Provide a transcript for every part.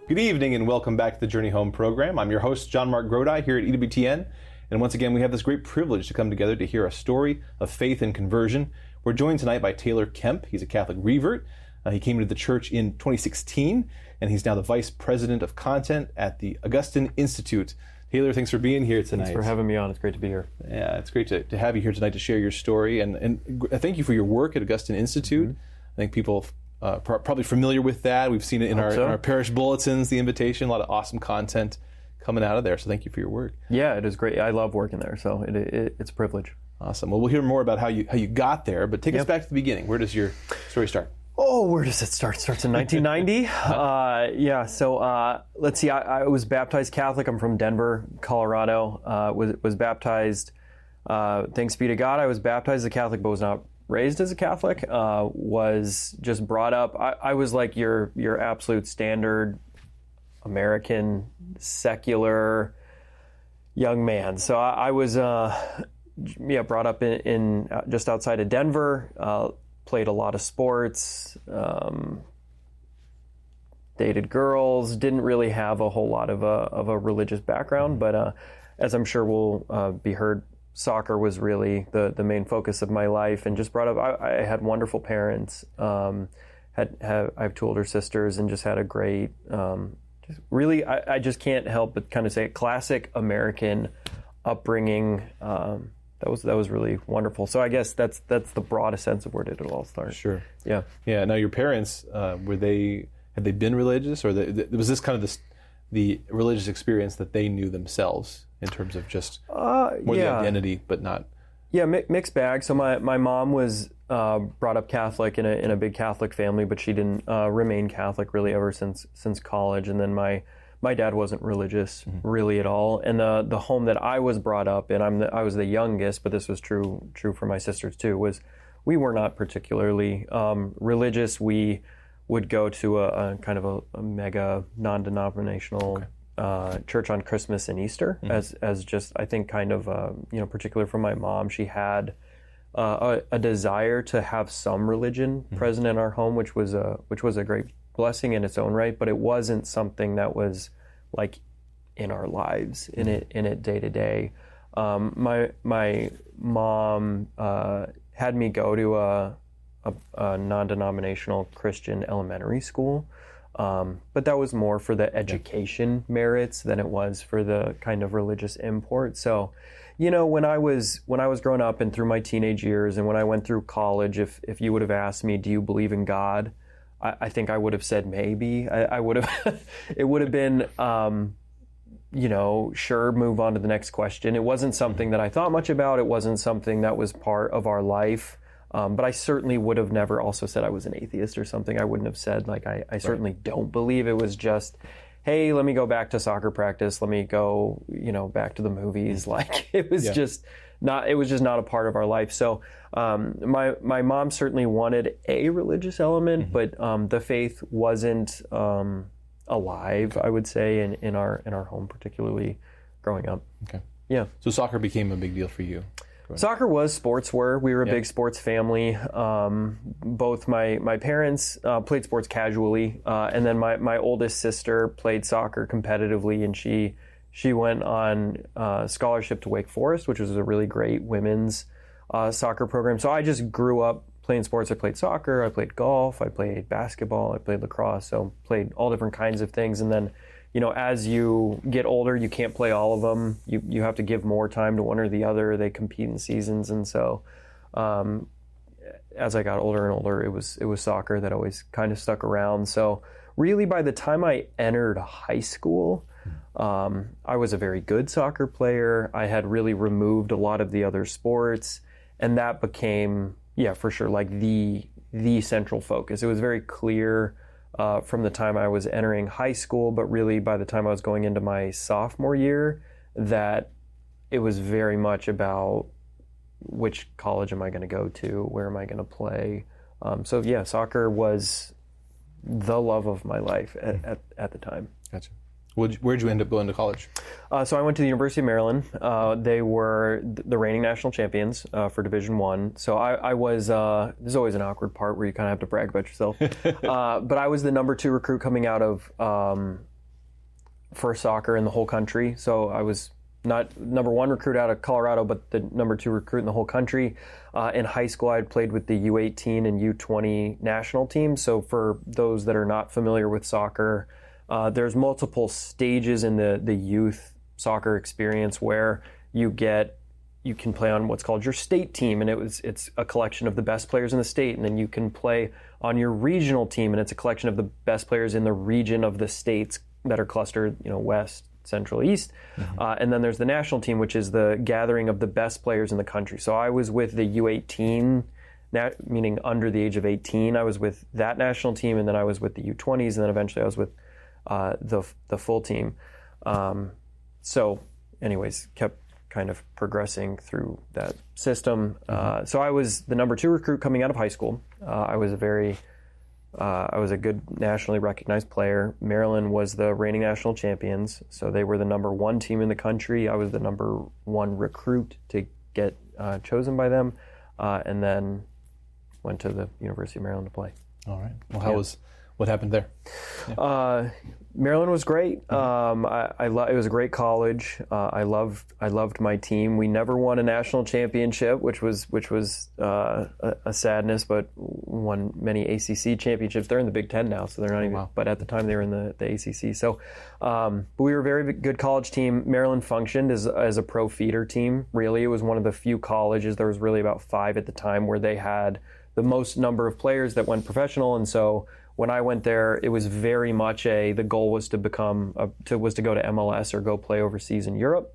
Good evening and welcome back to the Journey Home program. I'm your host, John Mark Grodi, here at EWTN. And once again, we have this great privilege to come together to hear a story of faith and conversion. We're joined tonight by Taylor Kemp. He's a Catholic revert. He came into the church in 2016, and he's now the Vice President of Content at the Augustine Institute. Taylor, thanks for being here tonight. Thanks for having me on. It's great to be here. Yeah, it's great to have you here tonight to share your story. And thank you for your work at Augustine Institute. Mm-hmm. I think people probably familiar with that. We've seen it in our parish bulletins, the invitation, a lot of awesome content coming out of there. So thank you for your work. Yeah, it is great. I love working there, so it's a privilege. Awesome. Well, we'll hear more about how you got there, but take us back to the beginning. Where does your story start? Oh, where does it start? It starts in 1990. Let's see. I was baptized Catholic. I'm from Denver, Colorado. Was baptized. Thanks be to God, I was baptized as a Catholic, but was not raised as a Catholic. Was just brought up. I was like your absolute standard American secular young man. So I was brought up in just outside of Denver. Played a lot of sports, dated girls, didn't really have a whole lot of a religious background, but as I'm sure will be heard, soccer was really the main focus of my life, and just brought up, I had wonderful parents, I have two older sisters, and just had a great, I just can't help but kind of say classic American upbringing. That was really wonderful. So I guess that's the broadest sense of where did it all start. Sure. Yeah. Yeah. Now your parents, had they been religious, or was this kind of the religious experience that they knew themselves in terms of just more the identity, but not? Yeah, mixed bag. So my mom was brought up Catholic in a big Catholic family, but she didn't remain Catholic really ever since college. And then my dad wasn't religious really at all, and the home that I was brought up in, I was the youngest, but this was true for my sisters too. Was we were not particularly religious. We would go to a kind of a mega non-denominational church on Christmas and Easter, as just I think kind of particular for my mom. She had a desire to have some religion present in our home, which was a great blessing in its own right, but it wasn't something that was like in our lives, in it day to day. My mom had me go to a non-denominational Christian elementary school, but that was more for the education merits than it was for the kind of religious import. So, when I was growing up and through my teenage years, and when I went through college, if you would have asked me, do you believe in God? I think I would have said maybe. I would have. It would have been, sure, move on to the next question. It wasn't something that I thought much about. It wasn't something that was part of our life. But I certainly would have never also said I was an atheist or something. I wouldn't have said, like, I certainly don't believe. It was just, hey, let me go back to soccer practice. Let me go, back to the movies. Like, it was just not a part of our life. So my mom certainly wanted a religious element, but the faith wasn't alive, I would say, in our home, particularly growing up. Okay. Yeah. So soccer became a big deal for you. Soccer was, sports were. We were a big sports family. Both my parents played sports casually, and then my oldest sister played soccer competitively, and she went on scholarship to Wake Forest, which was a really great women's soccer program. So I just grew up playing sports. I played soccer, I played golf, I played basketball, I played lacrosse, so played all different kinds of things. And then, as you get older, you can't play all of them. You have to give more time to one or the other. They compete in seasons. And so as I got older and older, it was soccer that always kind of stuck around. So really by the time I entered high school, I was a very good soccer player. I had really removed a lot of the other sports, and that became, for sure, like the central focus. It was very clear from the time I was entering high school, but really by the time I was going into my sophomore year, that it was very much about which college am I going to go to, where am I going to play. Soccer was the love of my life at the time. Gotcha. Where'd you end up going to college? So I went to the University of Maryland. They were the reigning national champions for Division I. So I was, there's always an awkward part where you kind of have to brag about yourself. But I was the number 2 recruit coming out of for soccer in the whole country. So I was not number one recruit out of Colorado, but the number two recruit in the whole country. In high school, I had played with the U18 and U20 national teams. So for those that are not familiar with soccer, there's multiple stages in the youth soccer experience where you can play on what's called your state team, and it's a collection of the best players in the state, and then you can play on your regional team, and it's a collection of the best players in the region of the states that are clustered, west, central, east. And then there's the national team, which is the gathering of the best players in the country. So I was with the U18, meaning under the age of 18. I was with that national team, and then I was with the U20s, and then eventually I was with the full team. So anyways, kept kind of progressing through that system. So I was the number two recruit coming out of high school. I was a good nationally recognized player. Maryland was the reigning national champions, so they were the number one team in the country. I was the number one recruit to get chosen by them, and then went to the University of Maryland to play. All right. Well, what happened there? Yeah. Maryland was great. It was a great college. I loved my team. We never won a national championship, which was a sadness, but won many ACC championships. They're in the Big Ten now, so they're not even. Wow. But at the time, they were in the ACC. So, but we were a very good college team. Maryland functioned as a pro feeder team. Really, it was one of the few colleges. There was really about 5 at the time where they had the most number of players that went professional, and so. When I went there, it was very much the goal was to go to MLS or go play overseas in Europe.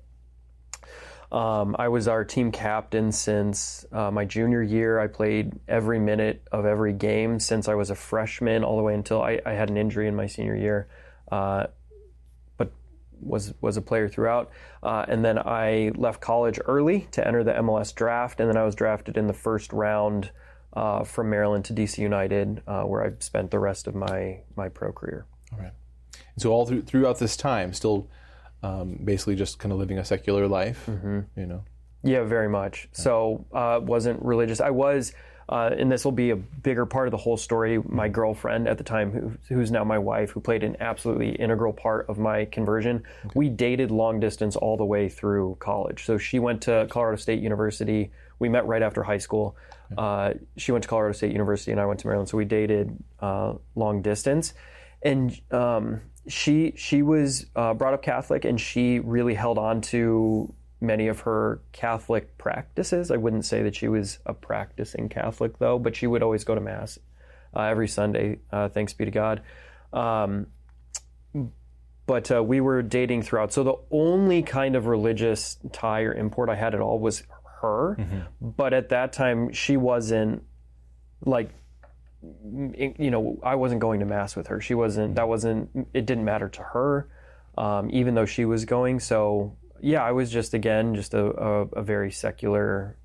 I was our team captain since my junior year. I played every minute of every game since I was a freshman all the way until I had an injury in my senior year, but was a player throughout. And then I left college early to enter the MLS draft, and then I was drafted in the first round from Maryland to DC United, where I spent the rest of my pro career. All right. And so all throughout this time, still basically just kind of living a secular life, Yeah, very much. Yeah. So wasn't religious. I was, and this will be a bigger part of the whole story, my girlfriend at the time, who's now my wife, who played an absolutely integral part of my conversion. Okay. We dated long distance all the way through college. So she went to Colorado State University. We met right after high school. She went to Colorado State University and I went to Maryland, so we dated long distance. And she was brought up Catholic, and she really held on to many of her Catholic practices. I wouldn't say that she was a practicing Catholic, though, but she would always go to Mass every Sunday, thanks be to God. But we were dating throughout. So the only kind of religious tie or import I had at all was her, but at that time she wasn't I wasn't going to Mass with her. She wasn't. It didn't matter to her, even though she was going. So yeah, I was just a very secular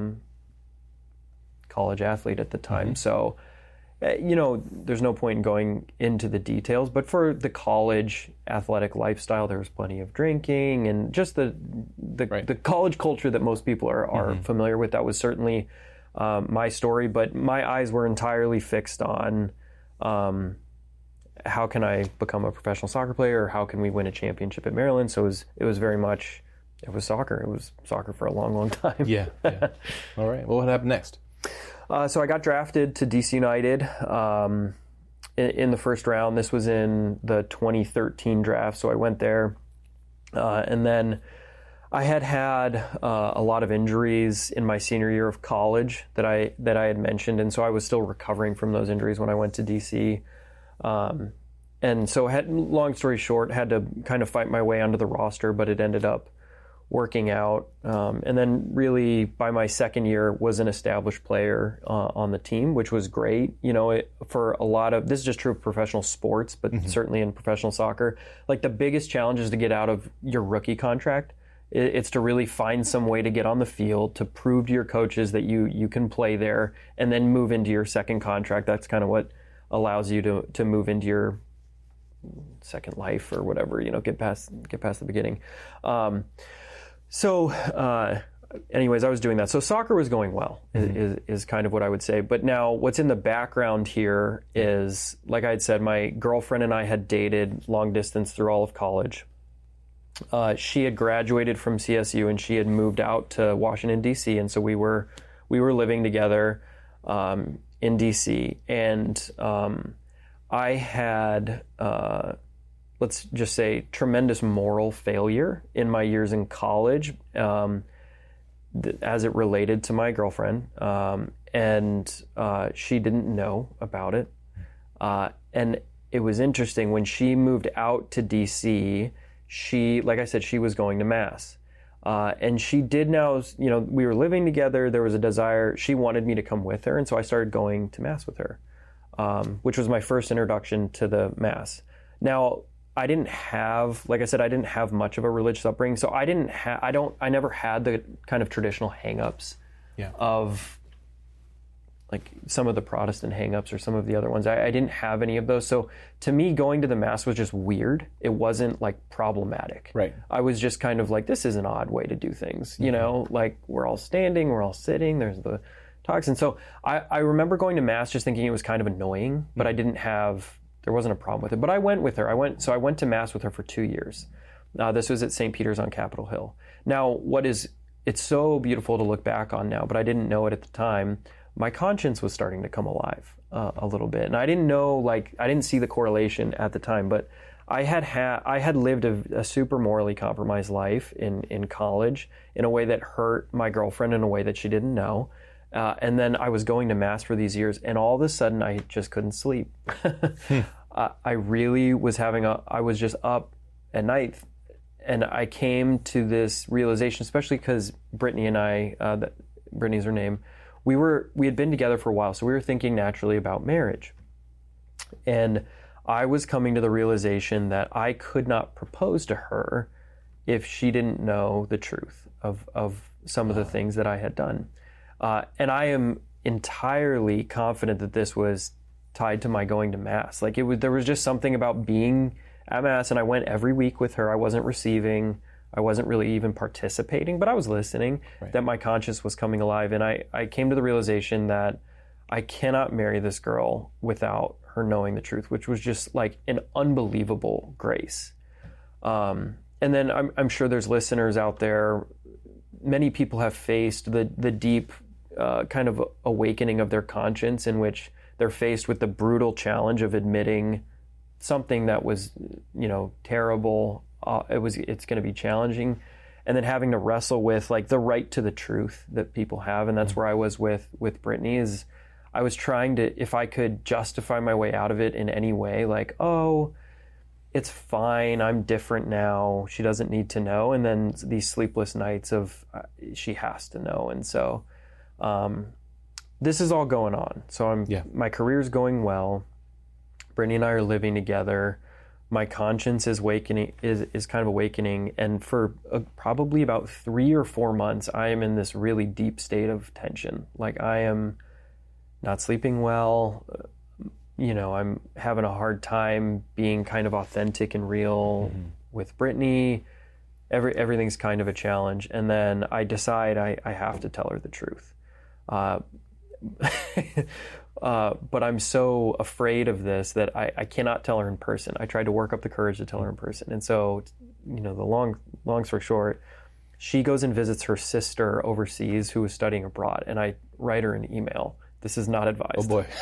college athlete at the time. So there's no point in going into the details, but for the college athletic lifestyle, there was plenty of drinking and just the college culture that most people are familiar with. That was certainly my story, but my eyes were entirely fixed on how can I become a professional soccer player, or how can we win a championship at Maryland. So it was very much, it was soccer. It was soccer for a long, long time. Yeah. All right. Well, what happened next? So I got drafted to DC United in the first round. This was in the 2013 draft, so I went there. And then I had a lot of injuries in my senior year of college that I had mentioned, and so I was still recovering from those injuries when I went to DC. And so long story short, had to kind of fight my way onto the roster, but it ended up working out. And then really by my second year was an established player on the team, which was great. For a lot of, this is just true of professional sports, but certainly in professional soccer, like the biggest challenge is to get out of your rookie contract. It's to really find some way to get on the field, to prove to your coaches that you can play there, and then move into your second contract. That's kind of what allows you to move into your second life or whatever, get past the beginning. So anyways, I was doing that. So soccer was going well, is kind of what I would say. But now what's in the background here is, like I had said, my girlfriend and I had dated long distance through all of college. She had graduated from CSU and she had moved out to Washington, D.C. And so we were living together in D.C. And I had, let's just say, tremendous moral failure in my years in college as it related to my girlfriend. And she didn't know about it. And it was interesting, when she moved out to D.C., like I said, she was going to Mass. And she did now, we were living together. There was a desire. She wanted me to come with her. And so I started going to Mass with her, which was my first introduction to the Mass. Now, I didn't have much of a religious upbringing. So I never had the kind of traditional hang-ups of like some of the Protestant hang-ups or some of the other ones. I didn't have any of those. So to me, going to the Mass was just weird. It wasn't like problematic. Right. I was just kind of like, this is an odd way to do things. Like we're all standing, we're all sitting, there's the talks. And so I remember going to Mass just thinking it was kind of annoying, but there wasn't a problem with it. But I went with her. I went to Mass with her for 2 years. This was at St. Peter's on Capitol Hill. Now, it's so beautiful to look back on now, but I didn't know it at the time. My conscience was starting to come alive a little bit. And I didn't know, I didn't see the correlation at the time, but I had lived a super morally compromised life in college in a way that hurt my girlfriend in a way that she didn't know. And then I was going to Mass for these years, and all of a sudden I just couldn't sleep. I really was I was just up at night, and I came to this realization, especially because Brittany and I, Brittany's her name, we had been together for a while, so we were thinking naturally about marriage. And I was coming to the realization that I could not propose to her if she didn't know the truth of some of the things that I had done. And I am entirely confident that this was tied to my going to Mass. There was just something about being at Mass, and I went every week with her. I wasn't receiving, I wasn't really even participating, but I was listening, right, that my conscience was coming alive. And I came to the realization that I cannot marry this girl without her knowing the truth, which was just like an unbelievable grace. And then I'm sure there's listeners out there, many people have faced the deep kind of awakening of their conscience, in which they're faced with the brutal challenge of admitting something that was, terrible. It's going to be challenging, and then having to wrestle with the right to the truth that people have. And that's where I was with Brittany. Is I was trying to, if I could justify my way out of it in any way, it's fine, I'm different now, she doesn't need to know. And then these sleepless nights of she has to know. And so this is all going on. So my career's going well. Brittany and I are living together. My conscience is awakening, is kind of awakening. And for probably about 3 or 4 months, I am in this really deep state of tension. I am not sleeping well. I'm having a hard time being kind of authentic and real with Brittany. Everything's kind of a challenge. And then I decide I have to tell her the truth. But I'm so afraid of this that I cannot tell her in person. I tried to work up the courage to tell her in person. And so, the long story short, she goes and visits her sister overseas who was studying abroad. And I write her an email. This is not advised. Oh boy.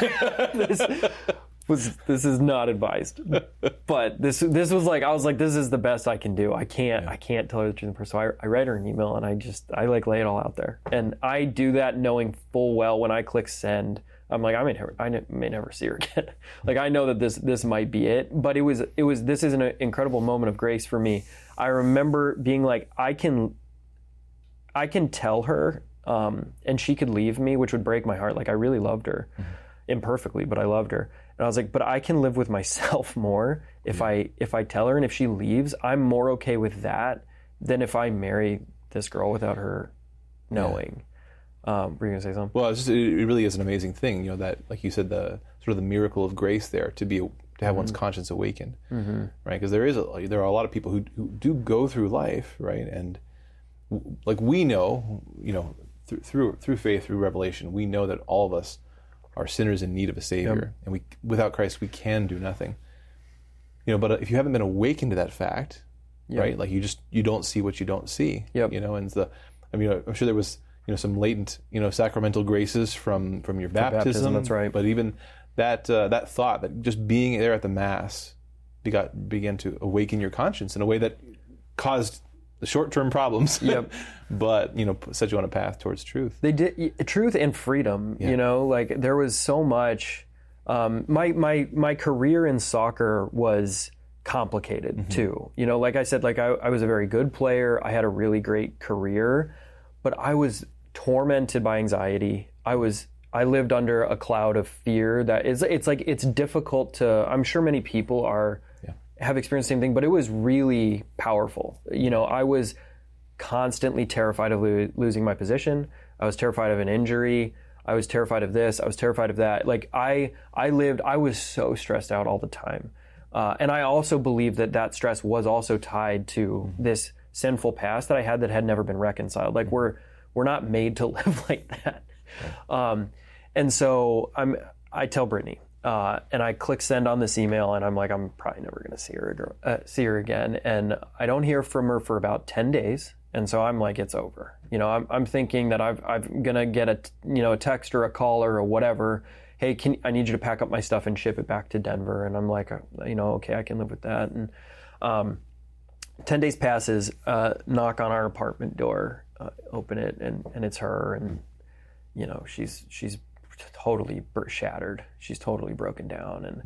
This is not advised. But this was I was like, this is the best I can do. I can't tell her the truth in person. So I write her an email, and I lay it all out there. And I do that knowing full well when I click send, I'm like, I may never see her again. I know that this might be it. But this is an incredible moment of grace for me. I remember being like, I can tell her, and she could leave me, which would break my heart. I really loved her, imperfectly, but I loved her. And I was like, but I can live with myself more if I tell her, and if she leaves, I'm more okay with that than if I marry this girl without her knowing. Were you gonna say something? Well, it really is an amazing thing, that, like you said, the sort of the miracle of grace there to have one's conscience awakened, right? Because there are a lot of people who do go through life, right, and like we know, through faith, through revelation, we know that all of us are sinners in need of a Savior, and without Christ we can do nothing. But if you haven't been awakened to that fact, right? Like you don't see what you don't see. Yep. And I'm sure there was some latent sacramental graces from your baptism. That's right. But even that thought that just being there at the Mass began to awaken your conscience in a way that caused the short-term problems. Yep. But set you on a path towards truth. They did truth and freedom. Like there was so much. My career in soccer was complicated too. Like I said, like I was a very good player. I had a really great career, but I was tormented by anxiety. I lived under a cloud of fear that it's difficult to. I'm sure many people have experienced the same thing, but it was really powerful. I was constantly terrified of losing my position. I was terrified of an injury. I was terrified of this. I was terrified of that. Like I was so stressed out all the time. And I also believe that stress was also tied to this sinful past that I had never been reconciled. Like we're not made to live like that. And so I tell Brittany, and I click send on this email, and I'm like, I'm probably never going to see her again. And I don't hear from her for about 10 days. And so I'm like, it's over. I'm thinking that I'm going to get a text or a call or whatever. Hey, I need you to pack up my stuff and ship it back to Denver. And I'm like, okay, I can live with that. And 10 days passes, knock on our apartment door, open it, and it's her. And, she's totally shattered. She's totally broken down.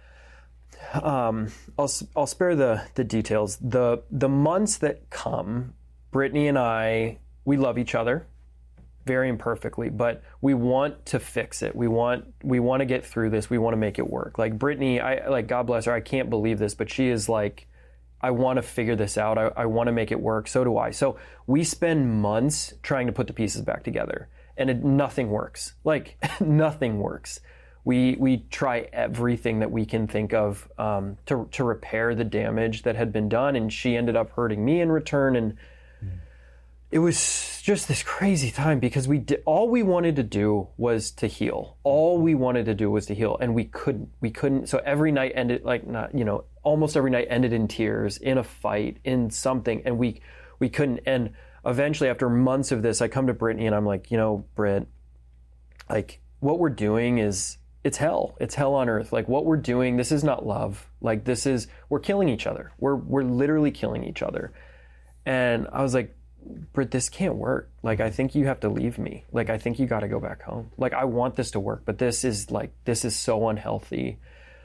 And I'll spare the details. The months that come, Brittany and I, we love each other very imperfectly, but we want to fix it. We want to get through this. We want to make it work. Like Brittany, God bless her, I can't believe this, but she is like, I want to figure this out. I want to make it work. So do I. So we spend months trying to put the pieces back together, and nothing works. Like nothing works. We try everything that we can think of to repair the damage that had been done, and she ended up hurting me in return. And it was just this crazy time because all we wanted to do was to heal. All we wanted to do was to heal, and we couldn't. So every night ended almost every night ended in tears, in a fight, in something, and we couldn't. And eventually, after months of this, I come to Brittany and I'm like, Britt, like what we're doing it's hell. It's hell on earth. Like what we're doing, this is not love. Like we're killing each other. We're literally killing each other. And I was like, Britt, this can't work. Like, I think you have to leave me. Like, I think you got to go back home. Like, I want this to work, but this is so unhealthy.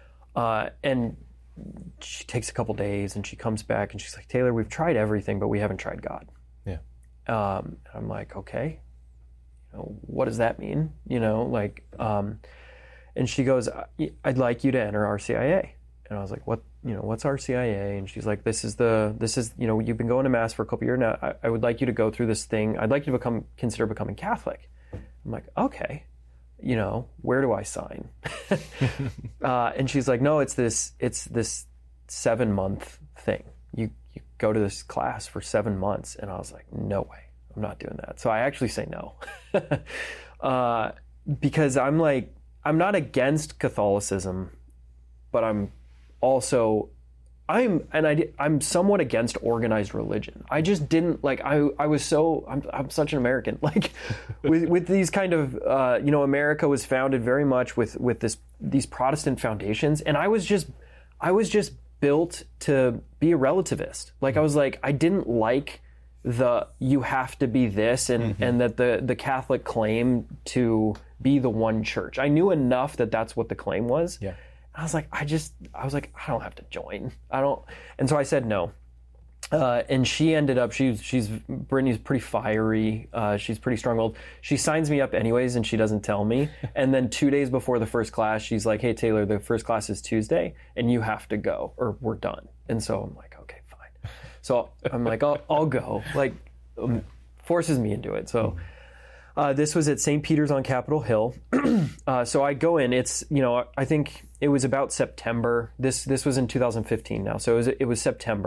And she takes a couple days and she comes back and she's like, Taylor, we've tried everything, but we haven't tried God. Yeah. I'm like, okay, what does that mean? And she goes, I'd like you to enter RCIA. And I was like, what, what's RCIA? And she's like, this is, you've been going to Mass for a couple years now. I would like you to go through this thing. I'd like you to consider becoming Catholic. I'm like, okay, where do I sign? And she's like, no, it's this 7-month thing. You go to this class for 7 months. And I was like, no way, I'm not doing that. So I actually say no, because I'm like, I'm not against Catholicism, but I'm somewhat against organized religion. I just didn't like, I'm such an American, like with these kind of, America was founded very much with these Protestant foundations. And I was just built to be a relativist. Like I was like, I didn't like you have to be this and that the Catholic claim to be the one church. I knew enough that that's what the claim was. Yeah. I was like, I don't have to join. And so I said no. And she ended up, Brittany's pretty fiery. She's pretty strong-willed. She signs me up anyways, and she doesn't tell me. And then 2 days before the first class, she's like, hey, Taylor, the first class is Tuesday, and you have to go, or we're done. And so I'm like, okay, fine. So I'm like, I'll go. Like, forces me into it. So this was at St. Peter's on Capitol Hill. So I go in. It's, I think it was about September. This was in 2015 now. So it was September.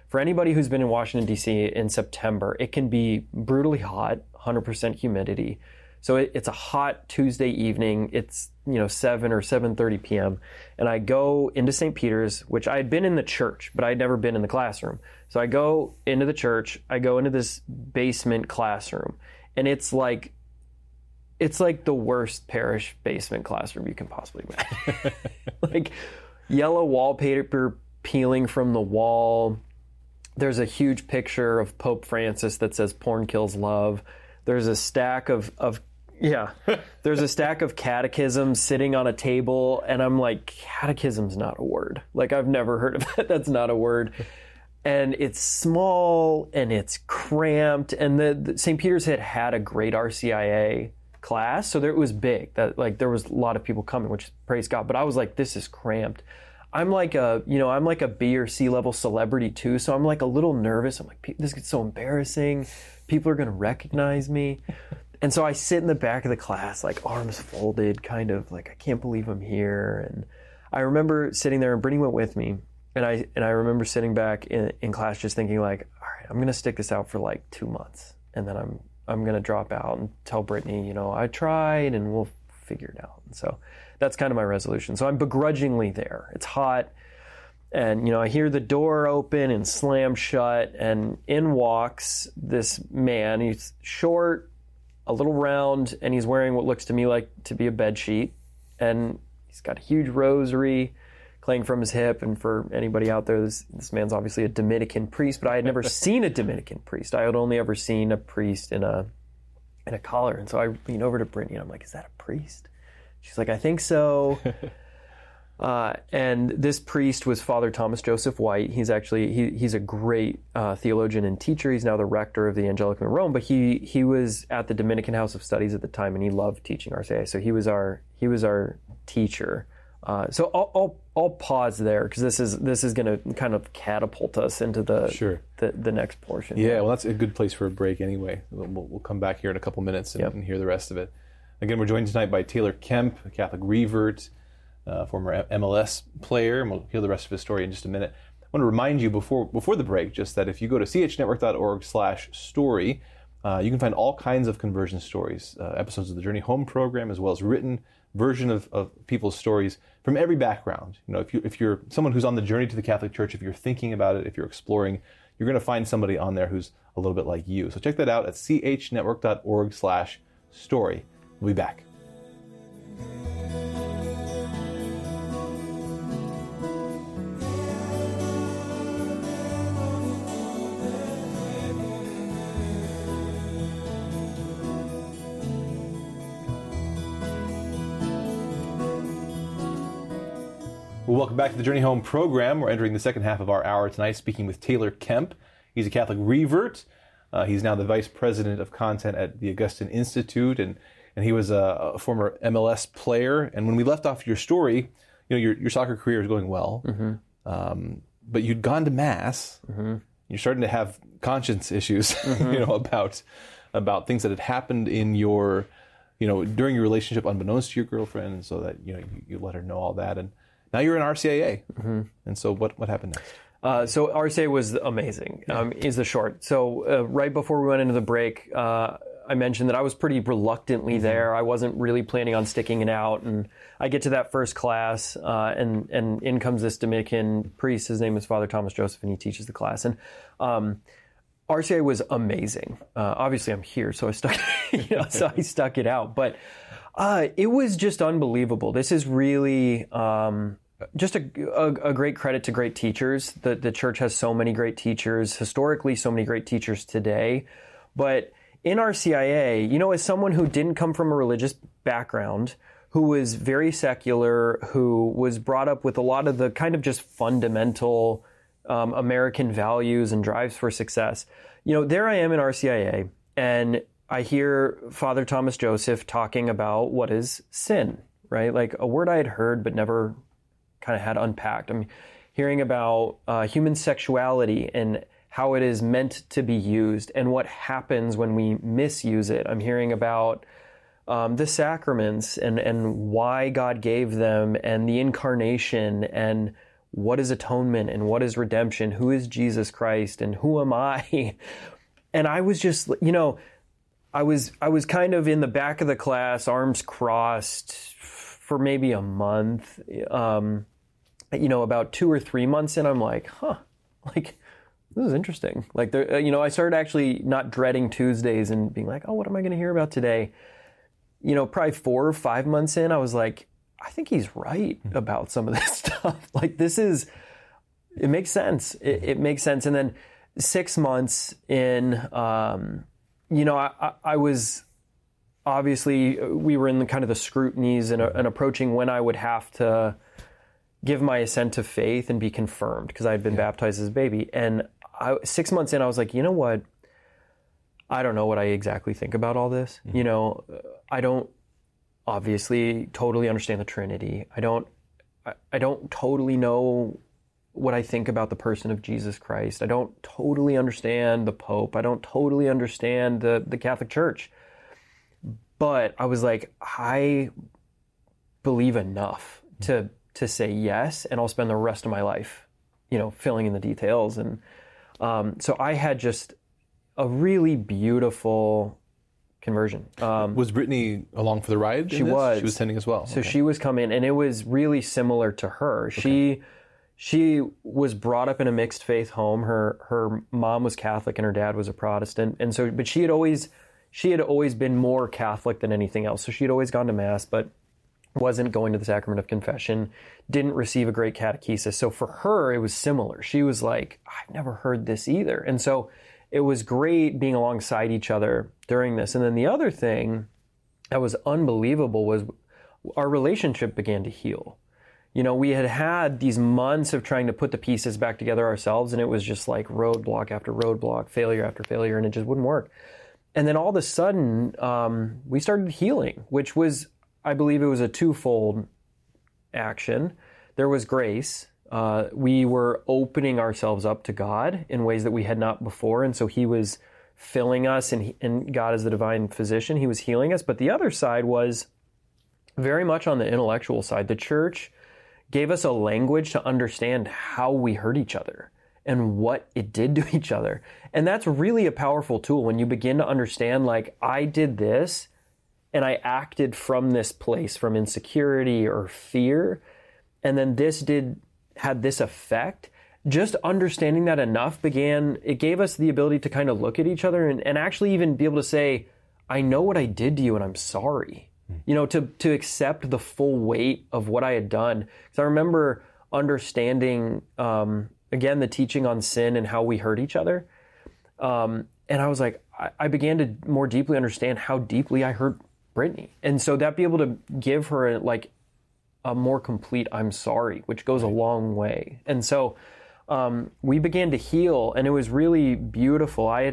for anybody who's been in Washington, D.C. in September, it can be brutally hot, 100% humidity. So it's a hot Tuesday evening. It's 7 or 7:30 p.m. And I go into St. Peter's, which I had been in the church, but I had never been in the classroom. So I go into the church. I go into this basement classroom, and it's like the worst parish basement classroom you can possibly imagine. Like yellow wallpaper peeling from the wall. There's a huge picture of Pope Francis that says "Porn kills love." There's a stack of there's a stack of catechisms sitting on a table, and I'm like, catechism's not a word. Like, I've never heard of that. That's not a word. And it's small and it's cramped. And the St. Peter's had a great RCIA class, so it was big. That like there was a lot of people coming, which praise God. But I was like, this is cramped. I'm like a B or C level celebrity too, so I'm like a little nervous. I'm like, this gets so embarrassing. People are going to recognize me. And so I sit in the back of the class, like arms folded, kind of like, I can't believe I'm here. And I remember sitting there, and Brittany went with me. And I remember sitting back in class just thinking like, all right, I'm going to stick this out for like 2 months. And then I'm going to drop out and tell Brittany, I tried, and we'll figure it out. And so that's kind of my resolution. So I'm begrudgingly there. It's hot. And, I hear the door open and slam shut, and in walks this man. He's short, a little round, and he's wearing what looks to me like to be a bed sheet. And he's got a huge rosary clang from his hip. And for anybody out there, this man's obviously a Dominican priest, but I had never seen a Dominican priest. I had only ever seen a priest in a collar. And so I lean over to Brittany, and I'm like, is that a priest? She's like, I think so. And this priest was Father Thomas Joseph White. He's a great theologian and teacher. He's now the rector of the Angelicum in Rome, but he was at the Dominican House of Studies at the time, and he loved teaching RCIA. So he was our teacher. So I'll pause there, because this is going to kind of catapult us into the next portion. Yeah, well, that's a good place for a break anyway. We'll come back here in a couple minutes and hear the rest of it. Again, we're joined tonight by Taylor Kemp, a Catholic revert, former MLS player, and we'll hear the rest of his story in just a minute. I want to remind you before the break just that if you go to chnetwork.org/story, you can find all kinds of conversion stories, episodes of the Journey Home program, as well as written version of people's stories from every background. If you're someone who's on the journey to the Catholic Church, if you're thinking about it, if you're exploring, you're going to find somebody on there who's a little bit like you. So check that out at chnetwork.org/story. We'll be back. Well, welcome back to the Journey Home program. We're entering the second half of our hour tonight, speaking with Taylor Kemp. He's a Catholic revert. He's now the vice president of content at the Augustine Institute, and he was a former MLS player. And when we left off your story, your soccer career is going well, but you'd gone to Mass. You're starting to have conscience issues, about things that had happened in your, during your relationship, unbeknownst to your girlfriend, and so that you let her know all that. And now you're in RCIA. And so what happened next? So RCIA was amazing, is the short. So right before we went into the break, I mentioned that I was pretty reluctantly there. I wasn't really planning on sticking it out. And I get to that first class, and in comes this Dominican priest. His name is Father Thomas Joseph, and he teaches the class. And RCIA was amazing. Obviously, I'm here, so I stuck it out. But it was just unbelievable. This is really just a great credit to great teachers. The church has so many great teachers, historically so many great teachers today. But in RCIA, as someone who didn't come from a religious background, who was very secular, who was brought up with a lot of the kind of just fundamental American values and drives for success, there I am in RCIA, and I hear Father Thomas Joseph talking about what is sin, right? Like a word I had heard but never kind of had unpacked. I'm hearing about human sexuality and how it is meant to be used and what happens when we misuse it. I'm hearing about the sacraments and why God gave them, and the incarnation, and what is atonement and what is redemption? Who is Jesus Christ and who am I? And I was just, I was kind of in the back of the class, arms crossed for maybe a month. About 2 or 3 months in, I'm like, this is interesting. Like, I started actually not dreading Tuesdays and being like, oh, what am I going to hear about today? Probably 4 or 5 months in, I was like, I think he's right about some of this stuff. Like, it makes sense. It makes sense. And then 6 months in, I was, obviously, we were in the kind of the scrutinies and approaching when I would have to give my assent to faith and be confirmed because I had been baptized as a baby. And 6 months in, I was like, you know what? I don't know what I exactly think about all this. I don't obviously totally understand the Trinity. I don't totally know what I think about the person of Jesus Christ. I don't totally understand the Pope. I don't totally understand the Catholic Church. But I was like, I believe enough to say yes, and I'll spend the rest of my life, filling in the details. And so I had just a really beautiful conversion. Was Brittany along for the ride? She was. She was attending as well. So she was coming, and it was really similar to her. Okay. She was brought up in a mixed faith home. Her mom was Catholic and her dad was a Protestant, and so but she had always been more Catholic than anything else. So she had always gone to Mass, but wasn't going to the sacrament of confession, didn't receive a great catechesis. So for her, it was similar. She was like, I've never heard this either. And so it was great being alongside each other during this. And then the other thing that was unbelievable was our relationship began to heal. We had these months of trying to put the pieces back together ourselves, and it was just like roadblock after roadblock, failure after failure, and it just wouldn't work. And then all of a sudden, we started healing, which was, I believe it was a twofold action. There was grace. We were opening ourselves up to God in ways that we had not before. And so he was filling us, and God is the divine physician. He was healing us. But the other side was very much on the intellectual side. The church gave us a language to understand how we hurt each other and what it did to each other. And that's really a powerful tool when you begin to understand, like, I did this and I acted from this place, from insecurity or fear, and then this had this effect. Just understanding that enough it gave us the ability to kind of look at each other and actually even be able to say, I know what I did to you and I'm sorry. To accept the full weight of what I had done. Because I remember understanding, again, the teaching on sin and how we hurt each other. And I was like, I began to more deeply understand how deeply I hurt Brittany. And so that be able to give her a more complete I'm sorry, which goes a long way. And so we began to heal, and it was really beautiful. I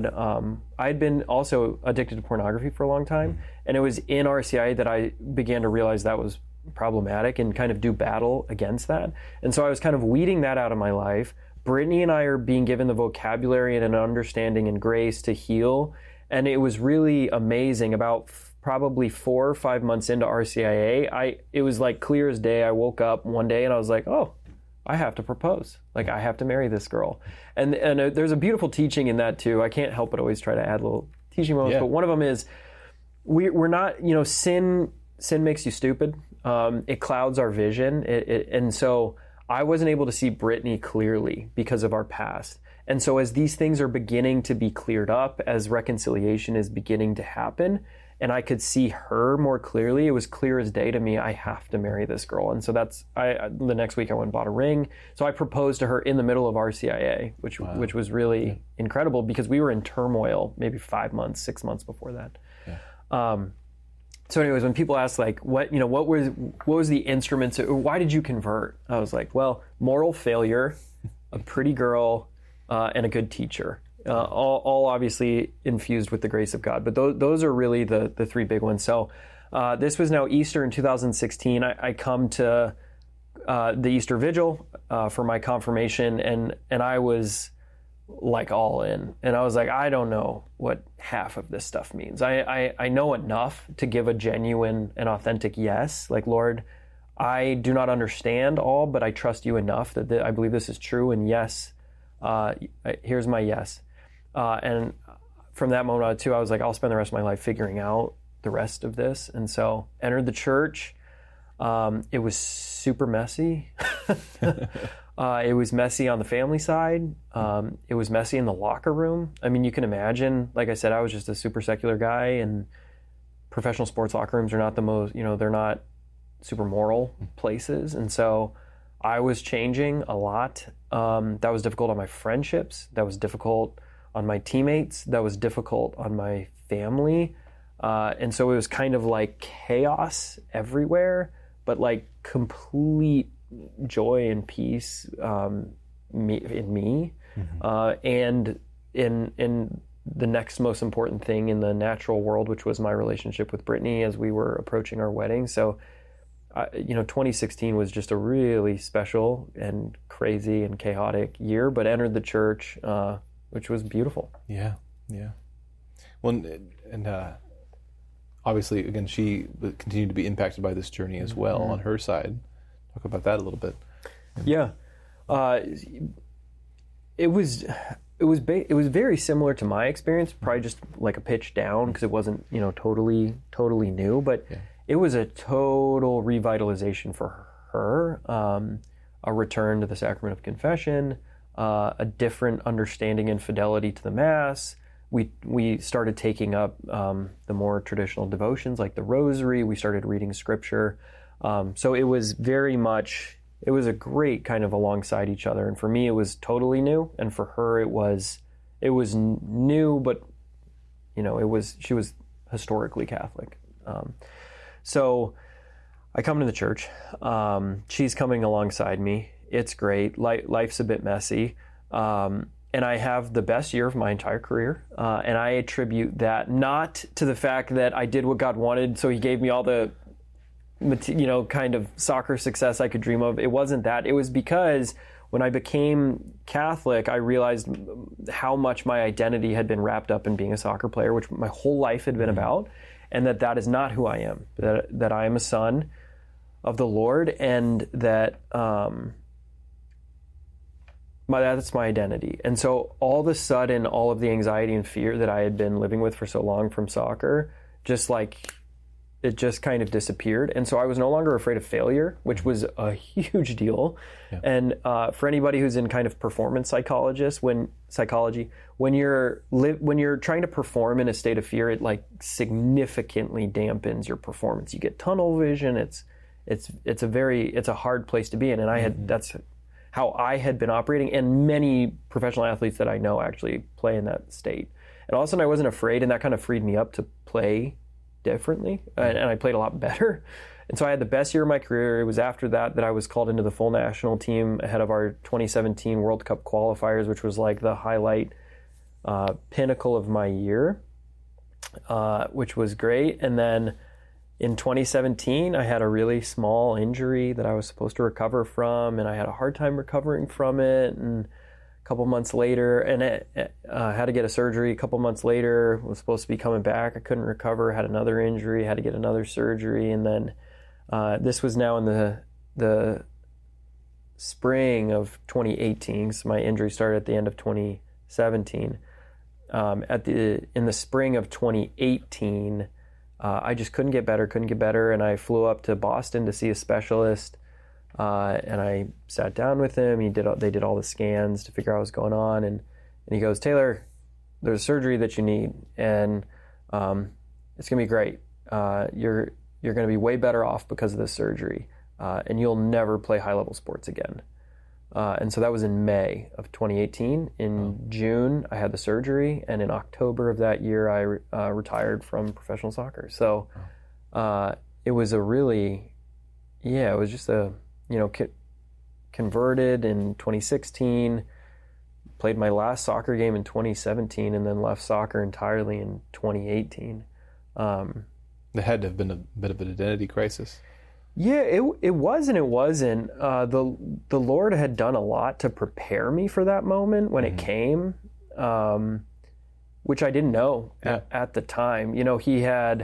had been also addicted to pornography for a long time, and it was in RCIA that I began to realize that was problematic and kind of do battle against that. And so I was kind of weeding that out of my life. Brittany and I are being given the vocabulary and an understanding and grace to heal, and it was really amazing. About probably 4 or 5 months into RCIA, it was like clear as day. I woke up one day and I was like, oh, I have to propose. Like, I have to marry this girl. And there's a beautiful teaching in that too. I can't help but always try to add little teaching moments. Yeah. But one of them is we're not, sin makes you stupid. It clouds our vision. And so I wasn't able to see Brittany clearly because of our past. And so as these things are beginning to be cleared up, as reconciliation is beginning to happen, and I could see her more clearly, it was clear as day to me, I have to marry this girl. And so the next week I went and bought a ring. So I proposed to her in the middle of RCIA, which was really incredible because we were in turmoil maybe 5 months, 6 months before that. Yeah. So anyways, when people ask like, what was the instruments, why did you convert? I was like, well, moral failure, a pretty girl, and a good teacher. All obviously infused with the grace of God. But those are really the three big ones. So this was now Easter in 2016. I come to the Easter Vigil for my confirmation, and I was like all in. And I was like, I don't know what half of this stuff means. I know enough to give a genuine and authentic yes. Like, Lord, I do not understand all, but I trust you enough that I believe this is true. And yes, here's my yes. And from that moment on too, I was like, I'll spend the rest of my life figuring out the rest of this. And so entered the church. It was super messy. It was messy on the family side. It was messy in the locker room. I mean, you can imagine, like I said, I was just a super secular guy, and professional sports locker rooms are not the most, they're not super moral places. And so I was changing a lot. That was difficult on my friendships. That was difficult on my teammates. That was difficult on my family. And so it was kind of like chaos everywhere, but like complete joy and peace in me. And in the next most important thing in the natural world, which was my relationship with Brittany as we were approaching our wedding. So 2016 was just a really special and crazy and chaotic year, but entered the church, which was beautiful. Yeah. Well, and obviously, again, she continued to be impacted by this journey as well on her side. Talk about that a little bit. Yeah. It was very similar to my experience, probably just like a pitch down because it wasn't, totally new, but it was a total revitalization for her, a return to the sacrament of confession, a different understanding and fidelity to the Mass. We started taking up the more traditional devotions like the Rosary. We started reading Scripture. So it was very much, it was a great kind of alongside each other. And for me, it was totally new. And for her, it was new, but, she was historically Catholic. So I come to the church. She's coming alongside me. It's great. Life's a bit messy. And I have the best year of my entire career. And I attribute that not to the fact that I did what God wanted, so he gave me all the, kind of soccer success I could dream of. It wasn't that. It was because when I became Catholic, I realized how much my identity had been wrapped up in being a soccer player, which my whole life had been about, and that is not who I am, that I am a son of the Lord, and that that's my identity. And so all of a sudden, all of the anxiety and fear that I had been living with for so long from soccer, it just kind of disappeared. And so I was no longer afraid of failure, which was a huge deal. Yeah. And for anybody who's in kind of performance psychology, when you're trying to perform in a state of fear, it like significantly dampens your performance. You get tunnel vision. It's a hard place to be in. And that's how I had been operating, and many professional athletes that I know actually play in that state. And all of a sudden I wasn't afraid, and that kind of freed me up to play differently, and I played a lot better. And so I had the best year of my career. It was after that I was called into the full national team ahead of our 2017 World Cup qualifiers, which was like the highlight pinnacle of my year, which was great. And then in 2017, I had a really small injury that I was supposed to recover from, and I had a hard time recovering from it. And a couple months later, and had to get a surgery. A couple months later, was supposed to be coming back. I couldn't recover, had another injury, had to get another surgery. And then this was now in the spring of 2018. So my injury started at the end of 2017. In the spring of 2018, I just couldn't get better, and I flew up to Boston to see a specialist, and I sat down with him. They did all the scans to figure out what was going on, and he goes, "Taylor, there's a surgery that you need, and it's gonna be great. You're gonna be way better off because of this surgery, and you'll never play high-level sports again." And so that was in May of 2018. In June, I had the surgery, and in October of that year, I retired from professional soccer. So it was it was just converted in 2016, played my last soccer game in 2017, and then left soccer entirely in 2018. There had to have been a bit of an identity crisis. Yeah, it was and it wasn't. The Lord had done a lot to prepare me for that moment when it came, which I didn't know at the time. He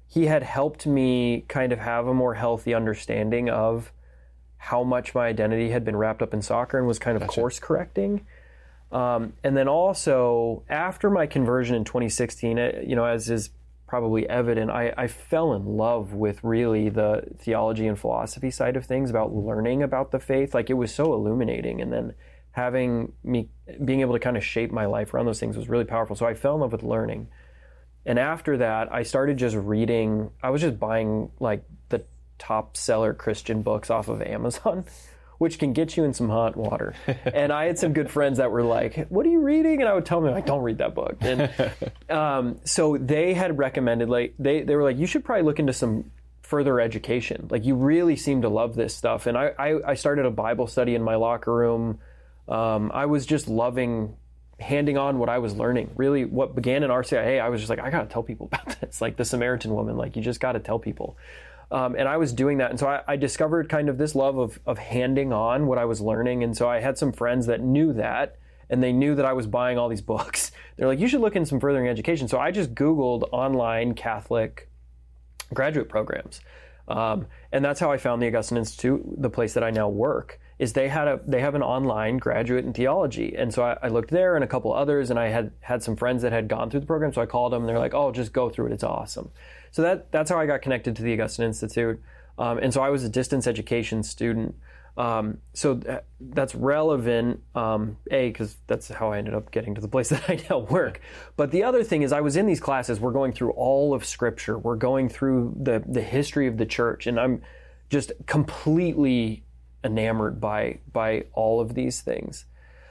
he had helped me kind of have a more healthy understanding of how much my identity had been wrapped up in soccer and was kind of course correcting. And then also after my conversion in 2016, as is probably evident, I fell in love with really the theology and philosophy side of things, about learning about the faith. Like, it was so illuminating. And then being able to kind of shape my life around those things was really powerful. So I fell in love with learning. And after that, I started just reading. I was just buying like the top seller Christian books off of Amazon, which can get you in some hot water. And I had some good friends that were like, what are you reading? And I would tell them, like, don't read that book. And so they had recommended, like, they were like, you should probably look into some further education. Like, you really seem to love this stuff. And I started a Bible study in my locker room. I was just loving handing on what I was learning. Really, what began in RCIA, I was just like, I got to tell people about this. Like the Samaritan woman, like, you just got to tell people. And I was doing that. And so I discovered kind of this love of handing on what I was learning. And so I had some friends that knew that, and they knew that I was buying all these books. They're like, you should look in some furthering education. So I just Googled online Catholic graduate programs. And that's how I found the Augustine Institute, the place that I now work. Is they have an online graduate in theology. And so I looked there and a couple others, and I had some friends that had gone through the program. So I called them and they're like, oh, just go through it. It's awesome. So that's how I got connected to the Augustine Institute. And so I was a distance education student. So that's relevant, because that's how I ended up getting to the place that I now work. But the other thing is, I was in these classes, we're going through all of Scripture. We're going through the history of the church. And I'm just completely enamored by all of these things.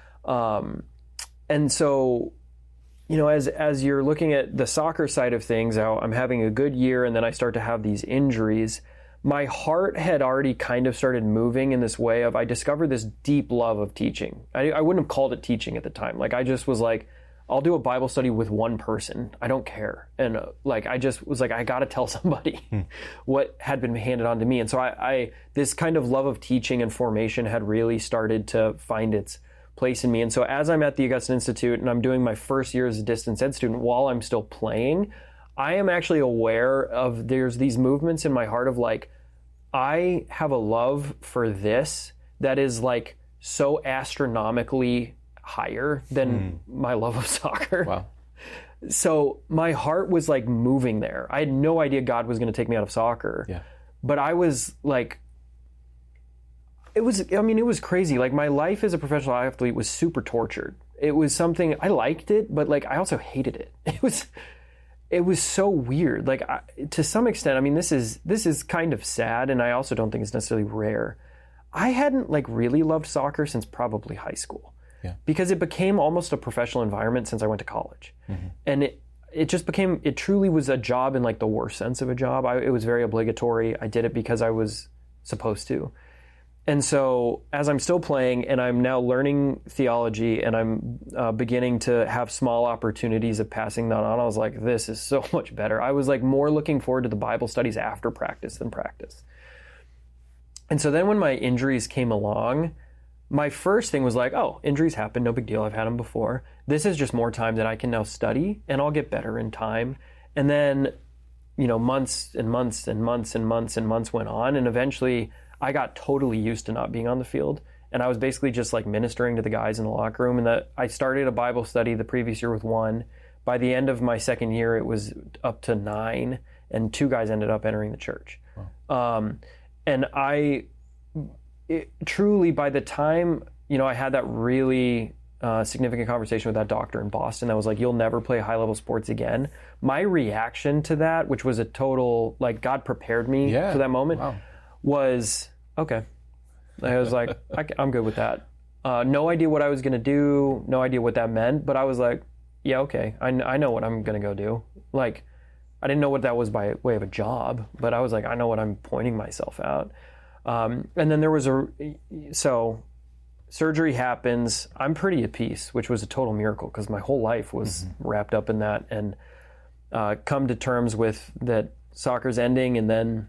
And so, as you're looking at the soccer side of things, how I'm having a good year and then I start to have these injuries, my heart had already kind of started moving in this way of, I discovered this deep love of teaching. I wouldn't have called it teaching at the time. Like, I just was like, I'll do a Bible study with one person. I don't care. And I just was like, I got to tell somebody what had been handed on to me. And so I this kind of love of teaching and formation had really started to find its place in me. And so as I'm at the Augustine Institute and I'm doing my first year as a distance ed student while I'm still playing, I am actually aware of there's these movements in my heart of like, I have a love for this that is like so astronomically higher than my love of soccer. Wow. So my heart was like moving there. I had no idea God was going to take me out of soccer. Yeah. But I was like, it was crazy. Like, my life as a professional athlete was super tortured. It was something, I liked it, but like, I also hated it. It was so weird. Like, to some extent, I mean, this is kind of sad, and I also don't think it's necessarily rare. I hadn't like really loved soccer since probably high school. Yeah. Because it became almost a professional environment since I went to college. And it truly was a job in like the worst sense of a job. It was very obligatory. I did it because I was supposed to. And so as I'm still playing and I'm now learning theology and I'm beginning to have small opportunities of passing that on, I was like, this is so much better. I was like more looking forward to the Bible studies after practice than practice. And so then when my injuries came along, my first thing was like, oh, injuries happen, no big deal. I've had them before. This is just more time that I can now study, and I'll get better in time. And then, months and months and months and months and months went on, and eventually I got totally used to not being on the field. And I was basically just like ministering to the guys in the locker room. And I started a Bible study the previous year with 1. By the end of my second year, it was up to 9, and 2 guys ended up entering the church. Wow. And truly, by the time, I had that really significant conversation with that doctor in Boston that was like, you'll never play high-level sports again. My reaction to that, which was a total, like, God prepared me for that moment, was, okay. I was like, I'm good with that. No idea what I was going to do, no idea what that meant, but I was like, yeah, okay, I know what I'm going to go do. Like, I didn't know what that was by way of a job, but I was like, I know what I'm pointing myself out. And then there was so surgery happens. I'm pretty at peace, which was a total miracle because my whole life was wrapped up in that, and come to terms with that soccer's ending. And then,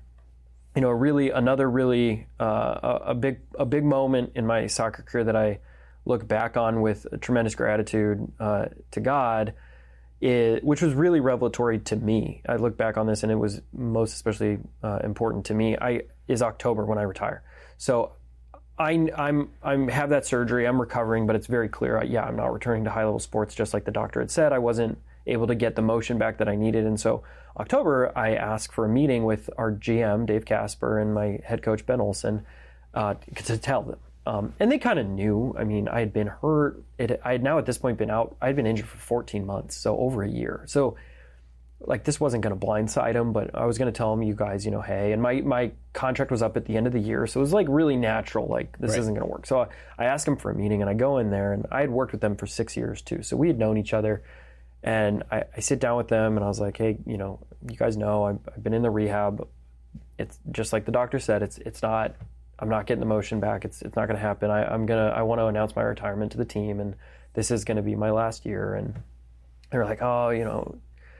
a big moment in my soccer career that I look back on with tremendous gratitude to God which was really revelatory to me. I look back on this, and it was most especially important to me. Is October when I retire. So I have that surgery. I'm recovering, but it's very clear. I'm not returning to high level sports, just like the doctor had said. I wasn't able to get the motion back that I needed, and so October I asked for a meeting with our GM Dave Casper and my head coach Ben Olson to tell them. And they kind of knew. I mean, I had been hurt. I had now at this point been out. I had been injured for 14 months, so over a year. So, like, this wasn't going to blindside them, but I was going to tell them, you guys, hey. And my contract was up at the end of the year, so it was like really natural. Like, this isn't going to work. So I asked them for a meeting, and I go in there, and I had worked with them for 6 years too. So we had known each other, and I sit down with them, and I was like, hey, you guys know I've been in the rehab. It's just like the doctor said. It's not. I'm not getting the motion back. It's not going to happen. I want to announce my retirement to the team, and this is going to be my last year. And they were like, oh,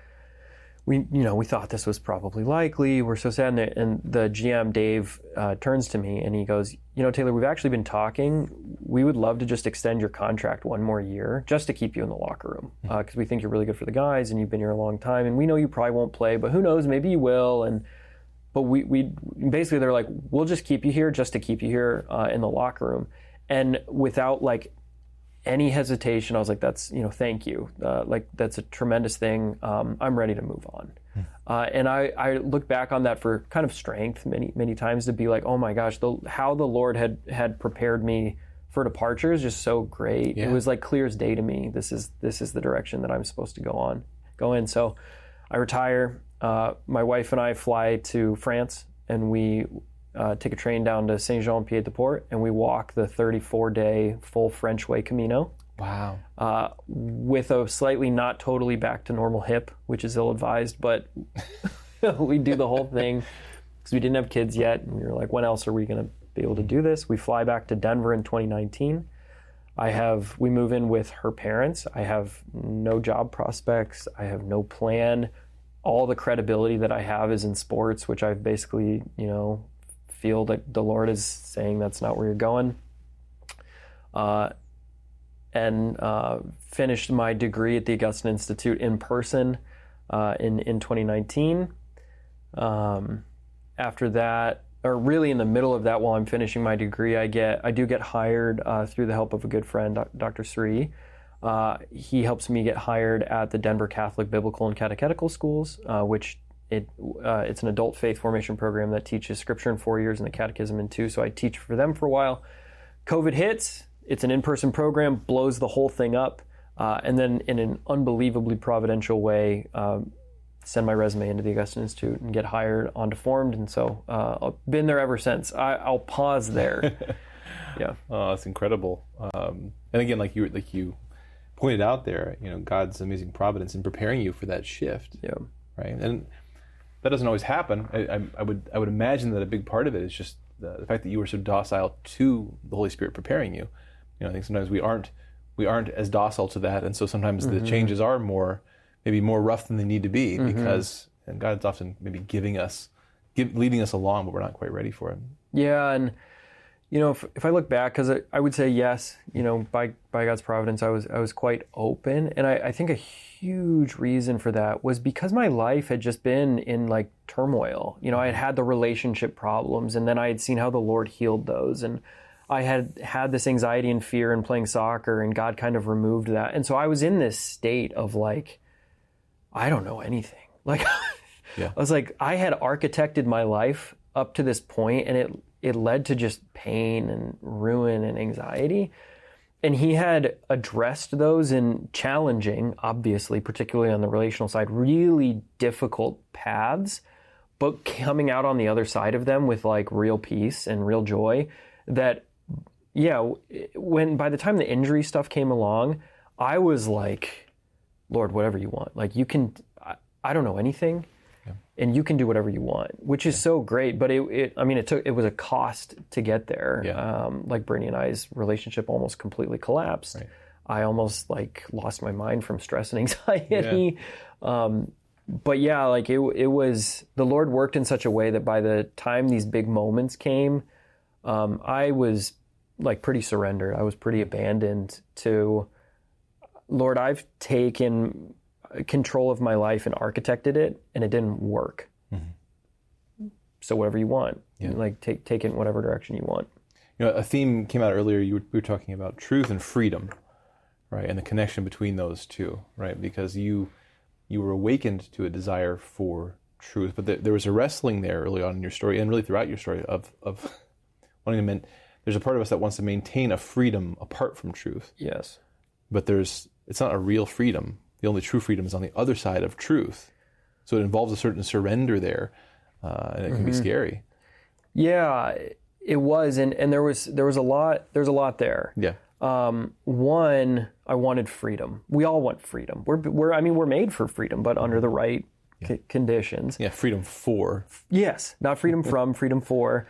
we thought this was probably likely. We're so sad. And the GM Dave turns to me and he goes, Taylor, we've actually been talking. We would love to just extend your contract one more year just to keep you in the locker room because we think you're really good for the guys and you've been here a long time. And we know you probably won't play, but who knows? Maybe you will. But we basically, they're like, we'll just keep you here just to keep you here in the locker room. And without like any hesitation, I was like, that's, thank you. Like, that's a tremendous thing. I'm ready to move on. And I look back on that for kind of strength many, many times to be like, oh my gosh, how the Lord had prepared me for departure is just so great. Yeah. It was like clear as day to me. This is the direction that I'm supposed to go in. So I retire. My wife and I fly to France, and we take a train down to Saint-Jean-Pied-de-Port, and we walk the 34-day full French way Camino. Wow. With a slightly not totally back to normal hip, which is ill-advised, but we do the whole thing because we didn't have kids yet, and we were like, when else are we going to be able to do this? We fly back to Denver in 2019. We move in with her parents. I have no job prospects. I have no plan. All the credibility that I have is in sports, which I've basically, feel that the Lord is saying that's not where you're going. And finished my degree at the Augustine Institute in person in 2019. After that, or really in the middle of that, while I'm finishing my degree, I do get hired through the help of a good friend, Dr. Sri. He helps me get hired at the Denver Catholic Biblical and Catechetical Schools, which it's an adult faith formation program that teaches Scripture in 4 years and the Catechism in 2. So I teach for them for a while. COVID hits. It's an in-person program, blows the whole thing up, and then in an unbelievably providential way, send my resume into the Augustine Institute and get hired on Deformed. And so I've been there ever since. I'll pause there. Yeah. Oh, that's incredible. And again, like you pointed out there, God's amazing providence in preparing you for that shift. Yeah. Right. And that doesn't always happen. I would imagine that a big part of it is just the fact that you were so docile to the Holy Spirit preparing you. I think sometimes we aren't as docile to that, and so sometimes the changes are maybe more rough than they need to be because and God's often maybe leading us along, but we're not quite ready for it. Yeah, and if I look back, because I would say yes, by God's providence, I was quite open, and I think a huge reason for that was because my life had just been in like turmoil. I had the relationship problems, and then I had seen how the Lord healed those, and I had this anxiety and fear in playing soccer, and God kind of removed that, and so I was in this state of like, I don't know anything. Like, yeah. I was like, I had architected my life up to this point, and it led to just pain and ruin and anxiety. And he had addressed those in challenging, obviously, particularly on the relational side, really difficult paths, but coming out on the other side of them with like real peace and real joy that, yeah, by the time the injury stuff came along, I was like, Lord, whatever you want. Like, you can, I don't know anything. And you can do whatever you want, which is so great. But it was a cost to get there. Yeah. Like Brittany and I's relationship almost completely collapsed. Right. I almost like lost my mind from stress and anxiety. Yeah. But yeah, like it was, the Lord worked in such a way that by the time these big moments came, I was like pretty surrendered. I was pretty abandoned to, Lord, I've taken control of my life and architected it, and it didn't work. So whatever you want, like take it in whatever direction you want. A theme came out earlier. We were talking about truth and freedom, right, and the connection between those two, right? Because you were awakened to a desire for truth, but there was a wrestling there early on in your story, and really throughout your story, of wanting to. There's a part of us that wants to maintain a freedom apart from truth. Yes, but it's not a real freedom. The only true freedom is on the other side of truth. So it involves a certain surrender there. And it can be scary. Yeah, it was, and there was a lot. There's a lot there. Yeah. One, I wanted freedom. We all want freedom. We're made for freedom, but under the right conditions. Yeah, freedom for. Yes, not freedom from, freedom for,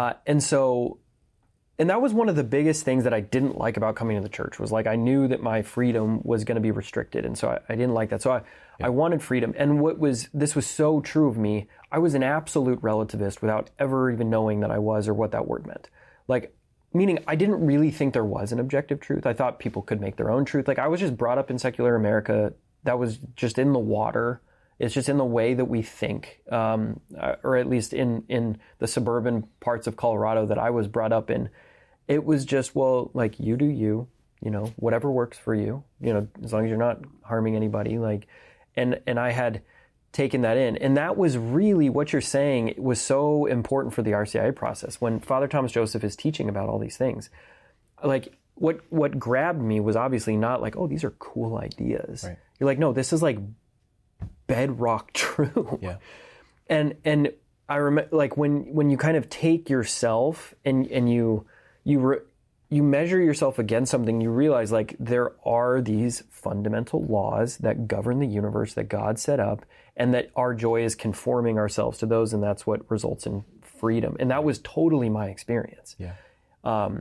and that was one of the biggest things that I didn't like about coming to the church. Was like I knew that my freedom was going to be restricted, and so I didn't like that. So I wanted freedom, and this was so true of me. I was an absolute relativist without ever even knowing that I was or what that word meant. Like, meaning I didn't really think there was an objective truth. I thought people could make their own truth. Like, I was just brought up in secular America. That was just in the water. It's just in the way that we think, or at least in the suburban parts of Colorado that I was brought up in. It was just, well, like, you do you, whatever works for you, as long as you're not harming anybody, like, and I had taken that in. And that was really what you're saying was so important for the RCIA process. When Father Thomas Joseph is teaching about all these things, like, what grabbed me was obviously not like, oh, these are cool ideas. Right. You're like, no, this is like bedrock true. Yeah. And I remember, like, when you kind of take yourself and you measure yourself against something, you realize, like, there are these fundamental laws that govern the universe that God set up, and that our joy is conforming ourselves to those, and that's what results in freedom. And that was totally my experience. Yeah.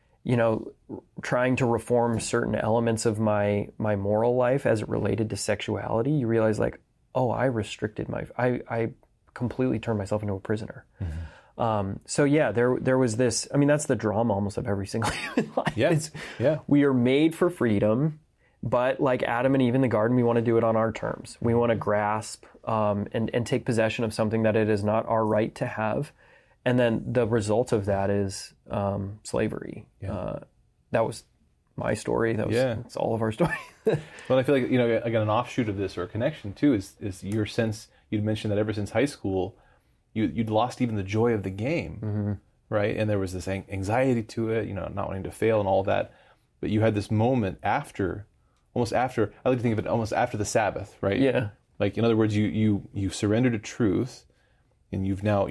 Trying to reform certain elements of my moral life as it related to sexuality, you realize, like, oh, I restricted I completely turned myself into a prisoner. Mm-hmm. So yeah, there was this, that's the drama almost of every single human life. Yeah. We are made for freedom, but like Adam and Eve in the garden, we want to do it on our terms. We want to grasp and take possession of something that it is not our right to have. And then the result of that is slavery. Yeah. That was my story. It's all of our story. Well, I feel like, again, an offshoot of this, or a connection too, is your sense. You'd mentioned that ever since high school, you'd lost even the joy of the game, mm-hmm. right? And there was this anxiety to it, not wanting to fail and all of that. But you had this moment almost after, I like to think of it almost after the Sabbath, right? Yeah. Like, in other words, you surrendered to truth, and you've now,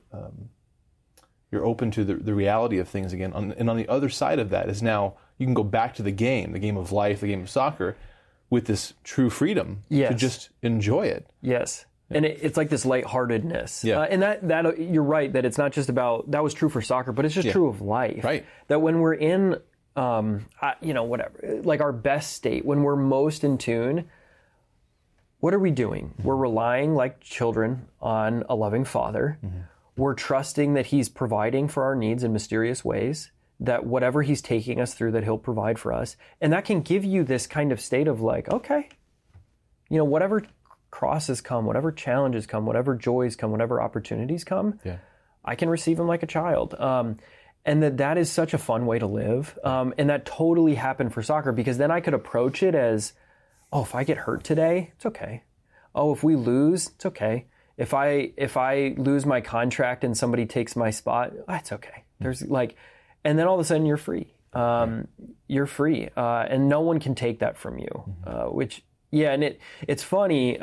you're open to the reality of things again. And on the other side of that is now you can go back to the game of life, the game of soccer, with this true freedom to just enjoy it. Yes. And it's like this lightheartedness. Yeah. And that you're right, that it's not just about, that was true for soccer, but it's just true of life. Right. That when we're in, whatever, like our best state, when we're most in tune, what are we doing? Mm-hmm. We're relying like children on a loving Father. Mm-hmm. We're trusting that He's providing for our needs in mysterious ways, that whatever He's taking us through, that He'll provide for us. And that can give you this kind of state of like, okay, whatever crosses come, whatever challenges come, whatever joys come, whatever opportunities come, I can receive them like a child. And that is such a fun way to live. And that totally happened for soccer, because then I could approach it as, oh, if I get hurt today, it's okay. Oh, if we lose, it's okay. If I lose my contract and somebody takes my spot, it's okay. There's and then all of a sudden you're free. You're free, and no one can take that from you. Which, and it's funny,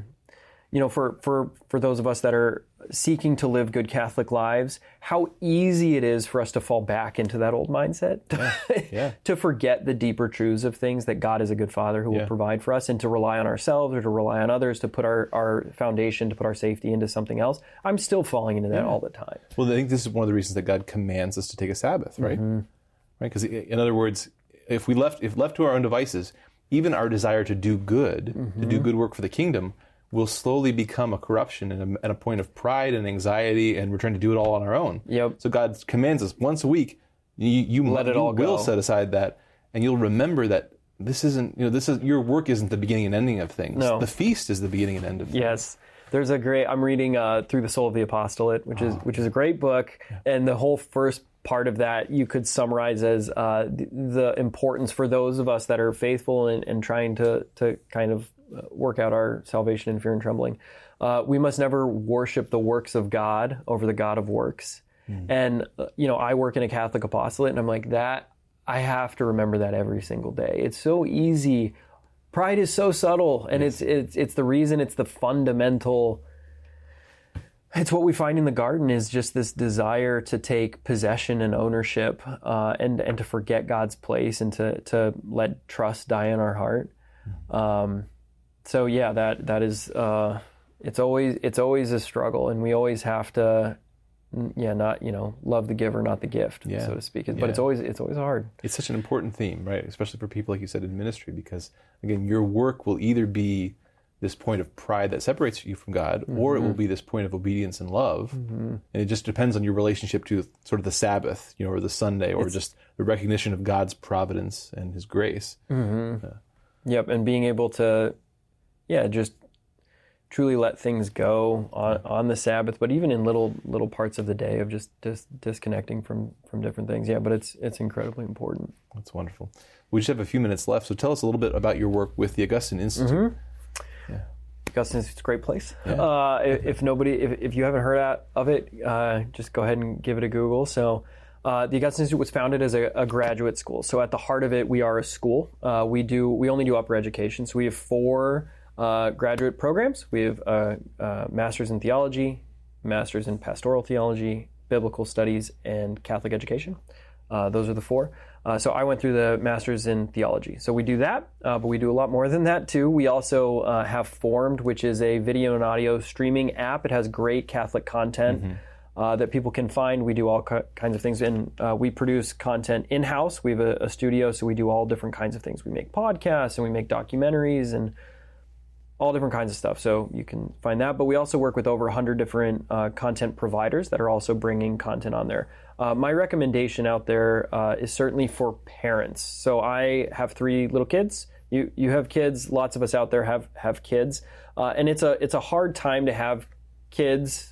for those of us that are seeking to live good Catholic lives, how easy it is for us to fall back into that old mindset, to forget the deeper truths of things, that God is a good Father who will provide for us, and to rely on ourselves or to rely on others to put our foundation, to put our safety into something else. I'm still falling into that all the time. Well, I think this is one of the reasons that God commands us to take a Sabbath, right? Mm-hmm. Right? Because in other words, if left to our own devices, even our desire to do good, mm-hmm. to do good work for the kingdom, will slowly become a corruption and a point of pride and anxiety, and we're trying to do it all on our own. Yep. So God commands us once a week, you will set aside that, and you'll remember that this isn't, your work isn't the beginning and ending of things. No. The feast is the beginning and end of things. Yes. There's I'm reading Through the Soul of the Apostolate, which is a great book. And the whole first part of that you could summarize as the importance for those of us that are faithful and trying to kind of work out our salvation in fear and trembling. We must never worship the works of God over the God of works. And, I work in a Catholic apostolate, and I'm like, I have to remember that every single day. It's so easy. Pride is so subtle, and it's the reason, it's the fundamental. It's what we find in the garden, is just this desire to take possession and ownership, and to forget God's place, and to let trust die in our heart. So yeah, that is it's always a struggle, and we always have to. Not love the giver, not the gift, so to speak. But it's always hard. It's such an important theme, right? Especially for people, like you said, in ministry, because again, your work will either be this point of pride that separates you from God, or it will be this point of obedience and love. And it just depends on your relationship to sort of the Sabbath, or the Sunday, or just the recognition of God's providence and His grace. Yep, and being able to, just truly let things go on the Sabbath, but even in little parts of the day of just disconnecting from different things. Yeah, but it's incredibly important. That's wonderful. We just have a few minutes left, so tell us a little bit about your work with the Augustine Institute. Augustine Institute's a great place. Yeah. If you haven't heard of it, just go ahead and give it a Google. So the Augustine Institute was founded as a graduate school. So at the heart of it, we are a school. We only do upper education. So we have 4 graduate programs. We have a master's in theology, master's in pastoral theology, biblical studies, and Catholic education. Those are the 4. So I went through the master's in theology. So we do that, but we do a lot more than that too. We also have Formed, which is a video and audio streaming app. It has great Catholic content that people can find. We do all kinds of things, and we produce content in-house. We have a studio, so we do all different kinds of things. We make podcasts, and we make documentaries, and all different kinds of stuff, so you can find that. But we also work with over 100 different content providers that are also bringing content on there. My recommendation out there is certainly for parents. So I have 3 little kids. You have kids. Lots of us out there have kids, and it's a hard time to have kids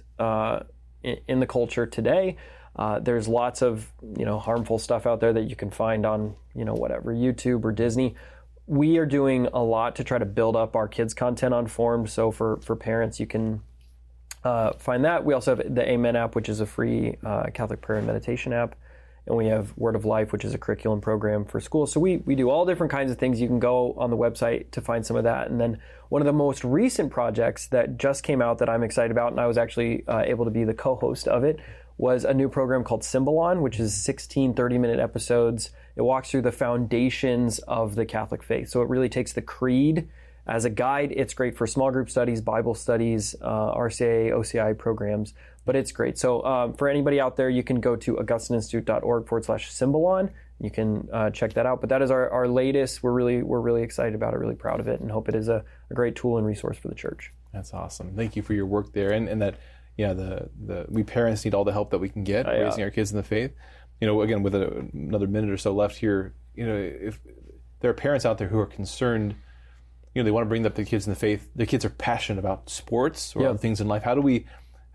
in the culture today. There's lots of harmful stuff out there that you can find on whatever, YouTube or Disney. We are doing a lot to try to build up our kids' content on Formed. So for parents, you can find that. We also have the Amen app, which is a free Catholic prayer and meditation app. And we have Word of Life, which is a curriculum program for schools. So we do all different kinds of things. You can go on the website to find some of that. And then one of the most recent projects that just came out that I'm excited about, and I was actually able to be the co-host of it, was a new program called Symbolon, which is 16 30-minute episodes. It walks through the foundations of the Catholic faith. So it really takes the creed as a guide. It's great for small group studies, Bible studies, RCIA, OCI programs, but it's great. So for anybody out there, you can go to augustineinstitute.org/Symbolon. You can check that out. But that is our latest. We're really excited about it, really proud of it, and hope it is a great tool and resource for the church. That's awesome. Thank you for your work there, and that. Yeah, we parents need all the help that we can get raising our kids in the faith. Again, with another minute or so left here, if there are parents out there who are concerned, they want to bring up their kids in the faith. Their kids are passionate about sports or other things in life. How do we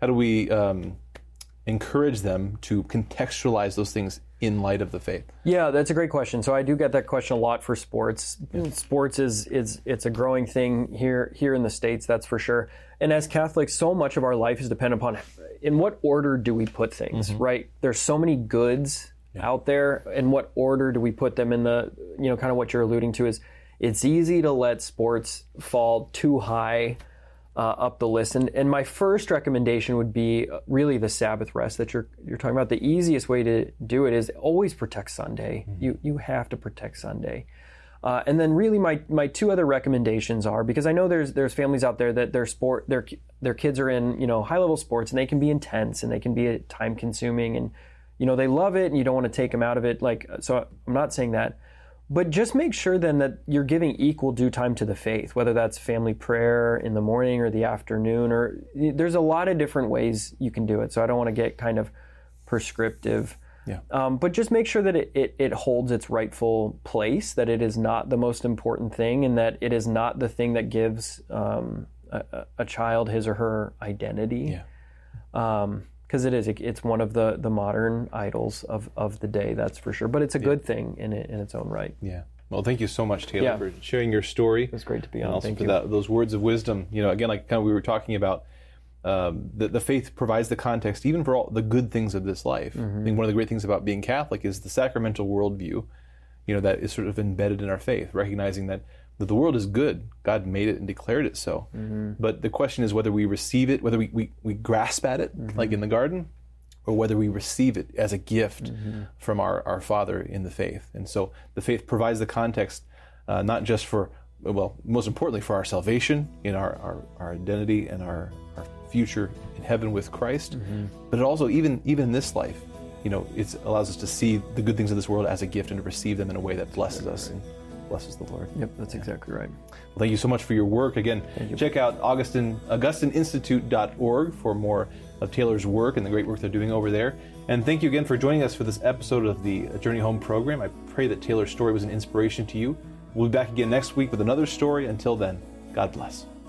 encourage them to contextualize those things in light of the faith? Yeah, that's a great question. So I do get that question a lot for sports. Yeah. Sports it's a growing thing here in the States, that's for sure. And as Catholics, so much of our life is dependent upon in what order do we put things, right? There's so many goods out there. In what order do we put them in the, kind of what you're alluding to is it's easy to let sports fall too high up the list. And my first recommendation would be really the Sabbath rest that you're talking about. The easiest way to do it is always protect Sunday. You have to protect Sunday. And then really my 2 other recommendations are, because I know there's families out there that their kids are in, high level sports, and they can be intense and they can be time consuming, and, they love it and you don't want to take them out of it. So I'm not saying that. But just make sure then that you're giving equal due time to the faith, whether that's family prayer in the morning or the afternoon, or there's a lot of different ways you can do it. So I don't want to get kind of prescriptive. Yeah. But just make sure that it holds its rightful place, that it is not the most important thing, and that it is not the thing that gives a child his or her identity. Yeah. Because it's one of the modern idols of the day, that's for sure. But it's a good thing in its own right. Yeah. Well, thank you so much, Taylor, for sharing your story. It was great to be on. And also thank for you. those words of wisdom. Again, like kind of we were talking about, the faith provides the context even for all the good things of this life. I think one of the great things about being Catholic is the sacramental worldview, that is sort of embedded in our faith, recognizing that the world is good. God made it and declared it so. But the question is whether we receive it, whether we grasp at it, like in the garden, or whether we receive it as a gift from our Father in the faith. And so the faith provides the context, not just for, well, most importantly for our salvation, in our identity and our future in heaven with Christ, but it also, even in this life, it allows us to see the good things of this world as a gift and to receive them in a way that blesses us and blesses the Lord. Yep, that's exactly right. Well, thank you so much for your work. Again, check out AugustineInstitute.org for more of Taylor's work and the great work they're doing over there. And thank you again for joining us for this episode of the Journey Home program. I pray that Taylor's story was an inspiration to you. We'll be back again next week with another story. Until then, God bless.